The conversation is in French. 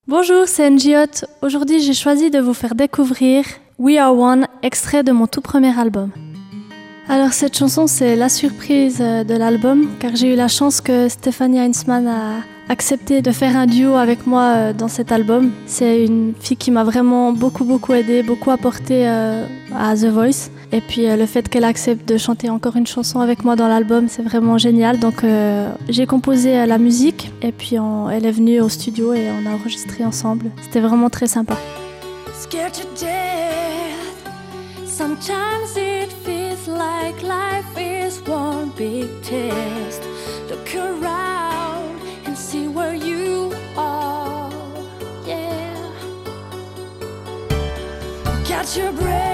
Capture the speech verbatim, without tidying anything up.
Bonjour, c'est Njiot. Aujourd'hui, j'ai choisi de vous faire découvrir We Are One, extrait de mon tout premier album. Alors cette chanson, c'est la surprise de l'album, car j'ai eu la chance que Stéphanie Heinzmann a accepté de faire un duo avec moi dans cet album. C'est une fille qui m'a vraiment beaucoup beaucoup aidée, beaucoup apporté euh, à The Voice. Et puis euh, le fait qu'elle accepte de chanter encore une chanson avec moi dans l'album, c'est vraiment génial. Donc euh, j'ai composé euh, la musique et puis on, elle est venue au studio et on a enregistré ensemble. C'était vraiment très sympa. Scared to death. Sometimes it feels like life is one big test. Look around and see where you are. Yeah. Catch your breath.